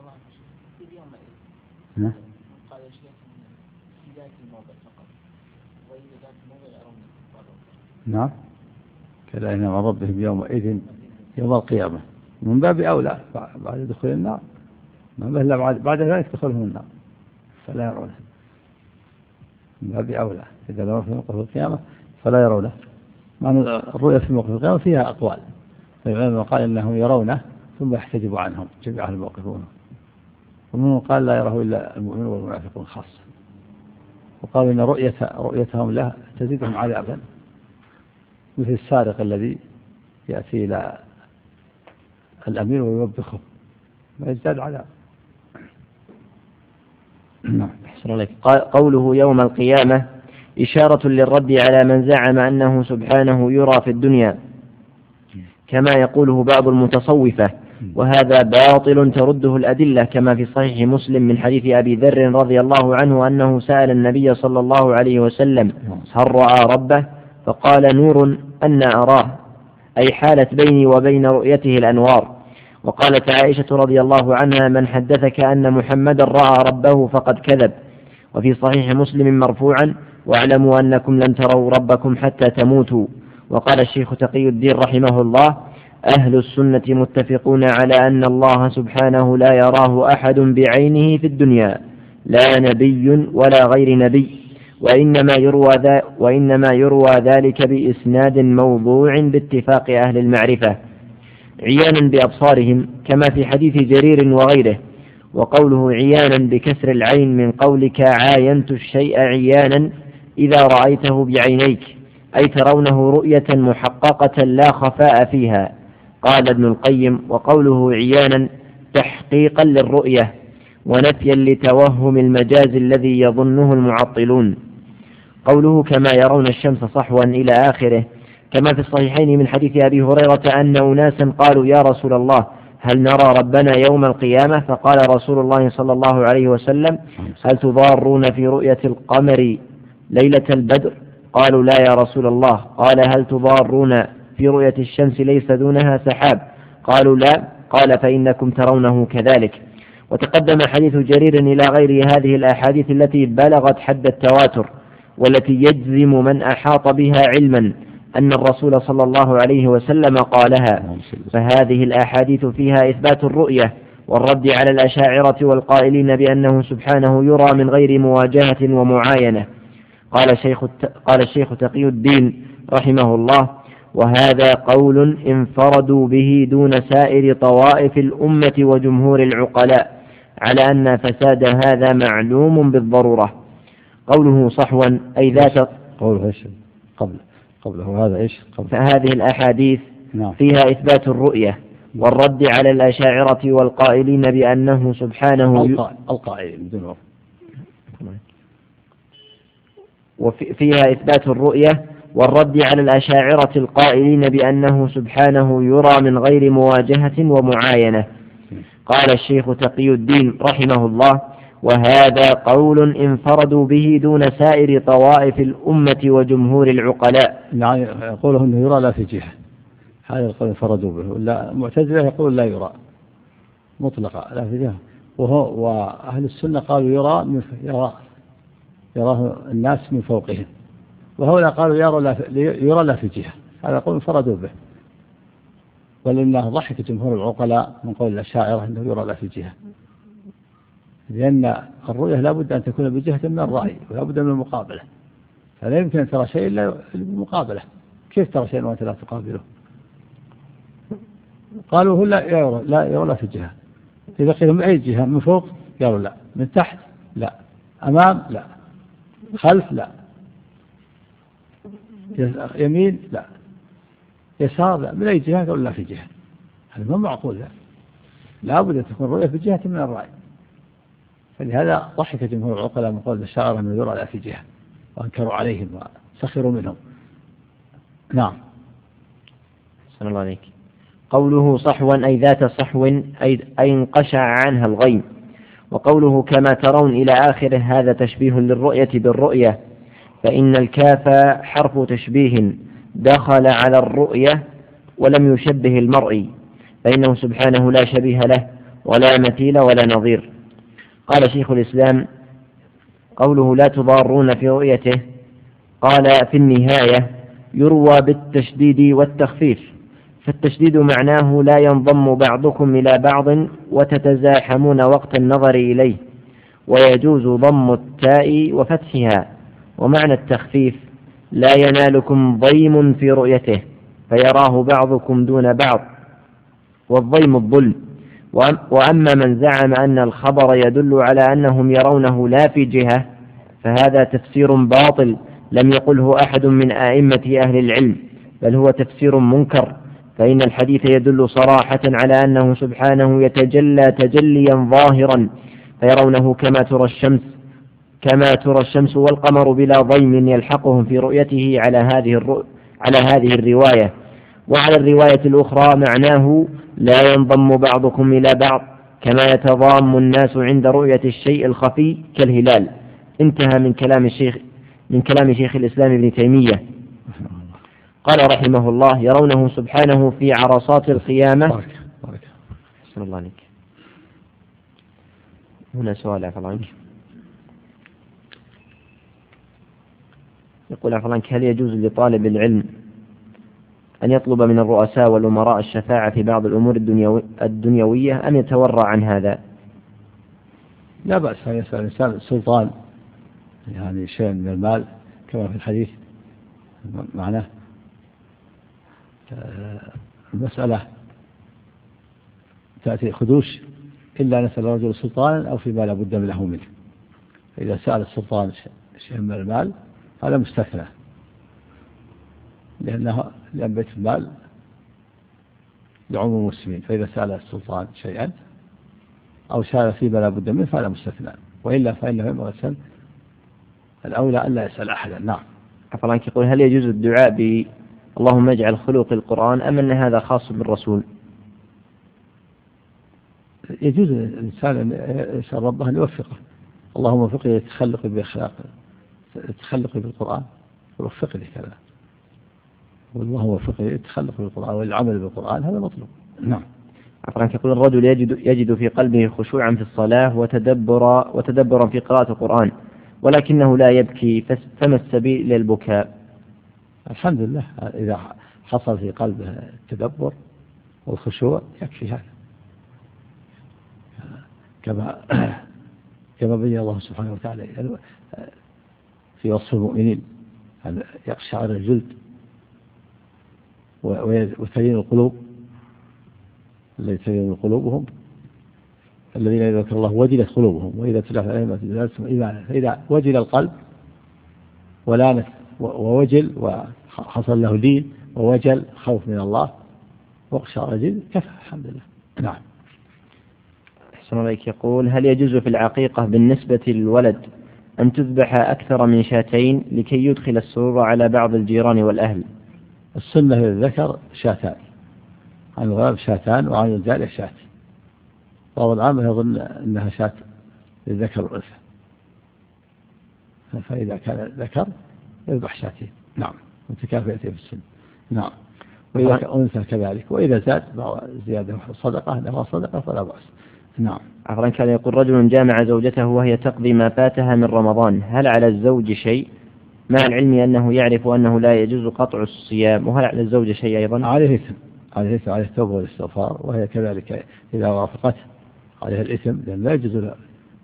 نعم. كلا إنهم عن ربهم يومئذ يوم القيامة من باب أولى بعد دخول النار، ما بعد بعد ذلك دخلهم النار فلا يرونه، من باب أولى إذا لم في موقف القيامة فلا يرونه. معنى الرؤية في موقف القيامة فيها أقوال، فالعلماء قال إنهم يرونه ثم يحتجب عنهم جميع الموقفون، ومنهم قال لا يراه إلا المؤمنون والمنافقون خاصة، وقالوا إن رؤية رؤيتهم له تزيدهم عذابا، مثل السارق الذي يأتي إلى الأمير ويوبخه ما يزداد عذاب. نعم. قوله يوم القيامة إشارة للرد على من زعم أنه سبحانه يرى في الدنيا كما يقوله بعض المتصوفة، وهذا باطل ترده الأدلة، كما في صحيح مسلم من حديث أبي ذر رضي الله عنه أنه سأل النبي صلى الله عليه وسلم: هل رأى ربه؟ فقال: نور أن أراه، أي حالت بيني وبين رؤيته الأنوار. وقالت عائشة رضي الله عنها: من حدثك أن محمدا رأى ربه فقد كذب. وفي صحيح مسلم مرفوعا: واعلموا أنكم لن تروا ربكم حتى تموتوا. وقال الشيخ تقي الدين رحمه الله: أهل السنة متفقون على أن الله سبحانه لا يراه أحد بعينه في الدنيا، لا نبي ولا غير نبي، وإنما يروى, ذا وإنما يروى ذلك بإسناد موضوع باتفاق أهل المعرفة عيانا بأبصارهم، كما في حديث جرير وغيره. وقوله عيانا بكسر العين من قولك عاينت الشيء عيانا إذا رأيته بعينيك، أي ترونه رؤية محققة لا خفاء فيها. قال ابن القيم: وقوله عيانا تحقيقا للرؤية ونفيا لتوهم المجاز الذي يظنه المعطلون. قوله كما يرون الشمس صحوا إلى آخره، كما في الصحيحين من حديث أبي هريرة أن أناسا قالوا: يا رسول الله، هل نرى ربنا يوم القيامة؟ فقال رسول الله صلى الله عليه وسلم: هل تضارون في رؤية القمر ليلة البدر؟ قالوا: لا يا رسول الله. قال: هل تضارون في رؤية الشمس ليس دونها سحاب؟ قالوا: لا. قال: فإنكم ترونه كذلك. وتقدم حديث جرير إلى غير هذه الأحاديث التي بلغت حد التواتر، والتي يجزم من أحاط بها علما أن الرسول صلى الله عليه وسلم قالها. فهذه الأحاديث فيها إثبات الرؤية والرد على الأشاعرة والقائلين بأنه سبحانه يرى من غير مواجهة ومعاينة. قال الشيخ قال الشيخ تقي الدين رحمه الله: وهذا قول انفردوا به دون سائر طوائف الأمة وجمهور العقلاء، على أن فساد هذا معلوم بالضرورة. قوله صحوا أي ذات قوله إيش قبل قبله هذا إيش قبل فهذه الأحاديث نعم. فيها إثبات الرؤية والرد على الأشاعرة والقائلين بأنه سبحانه القائلين بدون وفيها إثبات الرؤية والرد على الأشاعرة القائلين بأنه سبحانه يرى من غير مواجهة ومعاينة. قال الشيخ تقي الدين رحمه الله: وهذا قول انفردوا به دون سائر طوائف الأمة وجمهور العقلاء. يعني يقوله أنه يرى لا في جهة، هذا القول انفردوا به. لا، معتزلة يقول لا يرى مطلقا لا في جهة، وهو وأهل السنة قالوا يرى من يرى يراه الناس من فوقهم، وهؤلاء قالوا يرى لا يرى لا في جهة، هذا قول انفردوا به. ولله ضحك جمهور العقلاء من قول الأشاعرة أنه يرى لا في جهة. لأن الرؤية لا بد أن تكون بجهة من الرأي ولا بد من المقابلة، فلا يمكن أن ترى شيء إلا بالمقابلة. كيف ترى شيء وأنت لا تقابله؟ قالوا هو لا يرى لا يرى في الجهة. إذا قيل من أي جهة؟ من فوق؟ قالوا لا. من تحت؟ لا. أمام؟ لا. خلف؟ لا. يمين؟ لا. يسار؟ لا. من أي جهة؟ قالوا لا في جهة. هذا ما معقول. لا لا بد أن تكون رؤية في جهة من الرأي. فلهذا ضحك جمهور العقلاء من قول الشاعر من يرى لا في جهة، وأنكروا عليهم وسخروا منهم. نعم. أحسن الله عليك. قوله صحوا أي ذات صحو أي انقشع عنها الغيم، وقوله كما ترون إلى آخره هذا تشبيه للرؤية بالرؤية، فإن الكاف حرف تشبيه دخل على الرؤية ولم يشبه المرئي، فإنه سبحانه لا شبيه له ولا مثيل ولا نظير. قال شيخ الإسلام: قوله لا تضارون في رؤيته، قال في النهاية يروى بالتشديد والتخفيف، فالتشديد معناه لا ينضم بعضكم إلى بعض وتتزاحمون وقت النظر إليه، ويجوز ضم التاء وفتحها. ومعنى التخفيف لا ينالكم ضيم في رؤيته فيراه بعضكم دون بعض، والضيم الظلم. وأما من زعم أن الخبر يدل على أنهم يرونه لا في جهة فهذا تفسير باطل لم يقله أحد من أئمة أهل العلم، بل هو تفسير منكر، فإن الحديث يدل صراحة على أنه سبحانه يتجلى تجليا ظاهرا فيرونه كما ترى الشمس كما ترى الشمس والقمر بلا ضيم يلحقهم في رؤيته على هذه الرؤ... على هذه الرواية. وعلى الرواية الأخرى معناه لا ينضم بعضكم إلى بعض كما يتضام الناس عند رؤية الشيء الخفي كالهلال. انتهى من كلام الشيخ من كلام شيخ الإسلام ابن تيمية. قال رحمه الله: يرونه سبحانه في عرصات القيامة. بارك بارك. بسم الله عليك. هنا سؤال عفوا عنك. يقول عفوا عنك: هل يجوز لطالب العلم أن يطلب من الرؤساء والأمراء الشفاعة في بعض الأمور الدنيوي الدنيوية أم يتورع عن هذا؟ لا بأس أن يسأل الإنسان السلطان يعني شيء من المال كما في الحديث معناه. المسألة تأتي خدوش إلا نسأل الرجل سلطانا أو فيما لا بد له منه. فإذا سأل السلطان شيء من المال هذا مستثنى، لأنه لأن بيت المال لعموم المسلمين، فإذا سأل السلطان شيئا أو سأل فيما لا بد منه فهذا مستثنى، وإلا فإنه ينبغي يسأل الأولى ألا يسأل أحدا. نعم. عفوا عنك. يقول: هل يجوز الدعاء ب اللهم اجعل خلق القرآن أم أن هذا خاص بالرسول؟ يجوز الإنسان أن يسأل ربه أن يوفقه. اللهم وفقه يتخلق بأخلاق يتخلق بالقرآن ووفق لي كذا، والله وفقه يتخلق بالقرآن والعمل بالقرآن هذا مطلوب. نعم. عفوا عنك. يقول: الرجل يجد يجد في قلبه خشوعا في الصلاة وتدبرا وتدبرا في قراءة القرآن ولكنه لا يبكي، فما السبيل إلى البكاء؟ الحمد لله، إذا حصل في قلبه التدبر والخشوع يكفي هذا، كما كما بين الله سبحانه وتعالى في وصف المؤمنين أن يقشعر الجلد وتلين القلوب الذي تلين قلوبهم الذين إذا ذكر الله وجلت قلوبهم وإذا تليت عليهم زادتهم إيمانا. فإذا وجل القلب ولانت ووجل وحصل له دين ووجل خوف من الله وقشعر الجلد كفى الحمد لله. نعم. أحسن عليك. يقول: هل يجوز في العقيقة بالنسبة للولد أن تذبح أكثر من شاتين لكي يدخل السرور على بعض الجيران والأهل؟ السنة للذكر شاتان، عن الغالب شاتان وعن الجارية شات. بعض العامة يظن أنها شات للذكر والأنثى، فإذا كان ذكر يذبح شاتين. نعم. متكافئة في السن. نعم. وإذا كان أنثى كذلك، وإذا زاد زيادة صدقة لها صدقة فلا بأس. نعم. عفوا كان يقول: رجل جامع زوجته وهي تقضي ما فاتها من رمضان، هل على الزوج شيء مع العلم أنه يعرف أنه لا يجوز قطع الصيام، وهل على الزوج شيء أيضا؟ عليه إثم، عليه إثم، عليه التوبة والاستغفار، وهي كذلك إذا وافقته عليها الإثم، لأن لا يجوز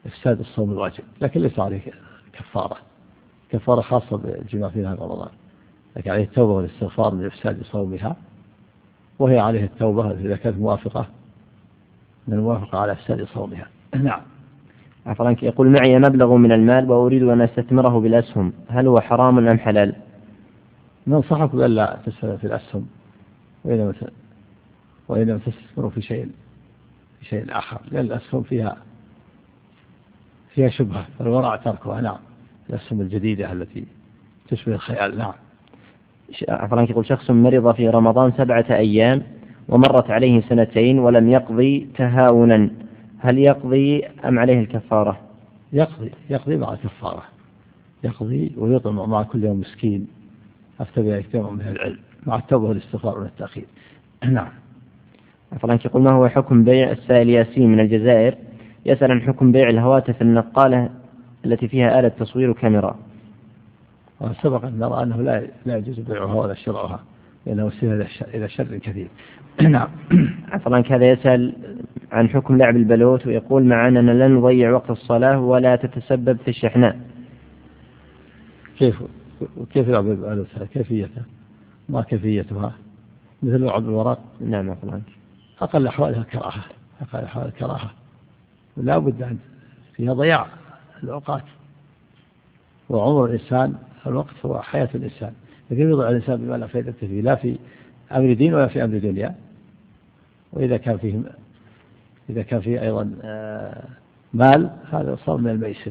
إفساد الصوم الواجب، لكن ليس عليه كفارة، كفارة خاصة بالجماع في نهار رمضان، لكن عليه التوبة والاستغفار لإفساد صومها، وهي عليه التوبة إذا كانت موافقة من الموافقة على إفساد صومها. نعم. عفوا يقول معي مبلغ من المال وأريد أن أستثمره بالأسهم، هل هو حرام أم حلال؟ ننصحك بألا تستثمر في الأسهم، وإنما وإنما تستثمر في شيء في شيء آخر، لأن الأسهم فيها فيها شبهة، فالورع تركها. نعم. الأسهم الجديدة التي تشبه الخيال. نعم. عفوا يقول شخص مرض في رمضان سبعة أيام ومرت عليه سنتين ولم يقضي تهاونا، هل يقضي أم عليه الكفارة؟ يقضي يقضي مع الكفارة، يقضي ويطعم مع كل يوم مسكين، أفتى بها كثير من العلم، مع التوبة والاستغفار والتأخير. نعم. عفوا يقول ما هو حكم بيع السائل ياسين من الجزائر، يسأل عن حكم بيع الهواتف النقالة التي فيها آلة تصوير كاميرا. سبق أن نرى أنه لا لا يجوز بيعها ولا شراؤها، لأنه وسيلة إلى شر كثير. نعم. عفوا هذا يسأل عن حكم لعب البلوت، ويقول مع أننا لا نضيع وقت الصلاة ولا تتسبب في الشحناء. كيف كيف لعب البلوت؟ كيفيتها؟ ما كيفيتها؟ مثل لعب الورق. نعم عفوا. أقل أحوالها كراهة، أقل أحوالها كراهة، لا بد أن فيها ضياع الأوقات، وعمر الإنسان الوقت هو حياة الإنسان، لكن يضيع الإنسان بما لا فائدة فيه، لا في أمر دين ولا في أمر دنيا. وإذا كان فيه إذا كان فيه أيضا مال هذا صار من الميسر،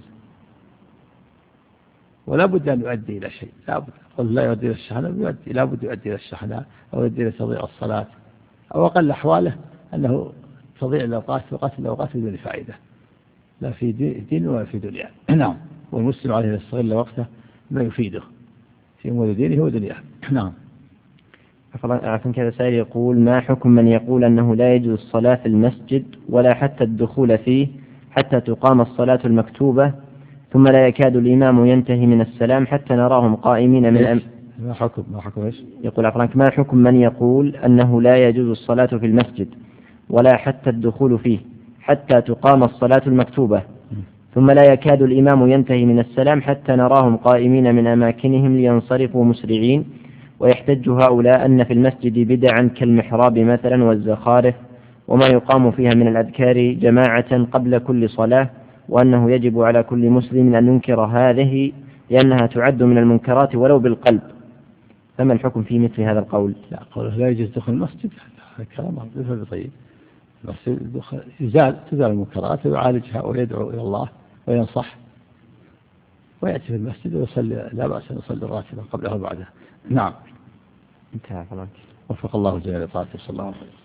ولا بد أن يؤدي إلى شيء، لا بد. قل لا يؤدي إلى الشحناء، يؤدي لا بد يؤدي إلى الشحناء، أو يؤدي إلى تضييع الصلاة، أو أقل أحواله أنه تضيع الأوقات وقت الأوقات بدون فائدة، لا في دين ولا في دنيا. نعم. والمسلم عليه يستغل وقته ما يفيده في أمور دينه ودنياه. نعم. عفوا كذا سائل يقول ما حكم من يقول أنه لا يجوز الصلاة في المسجد ولا حتى الدخول فيه حتى تقام الصلاة المكتوبة، ثم لا يكاد الإمام ينتهي من السلام حتى نراهم قائمين من أم... ما حكم ما حكم إيش؟ يقول عفوا ما حكم من يقول أنه لا يجوز الصلاة في المسجد ولا حتى الدخول فيه حتى تقام الصلاة المكتوبة، ثم لا يكاد الإمام ينتهي من السلام حتى نراهم قائمين من أماكنهم لينصرفوا مسرعين، ويحتج هؤلاء أن في المسجد بدعا كالمحراب مثلا والزخارف وما يقام فيها من الأذكار جماعة قبل كل صلاة، وأنه يجب على كل مسلم أن ينكر هذه لأنها تعد من المنكرات ولو بالقلب، فما الحكم في مثل هذا القول؟ لا، قوله لا يجوز دخول المسجد هذا كلام طيب، يزال تزال المنكرات ويعالجها ويدعو إلى الله وينصح ويأتي في المسجد ويصلي، لا بأس أن يصلي الراتبة قبلها وبعدها. نعم. انتهى. وفق الله جل وعلا صلى الله عليه وسلم.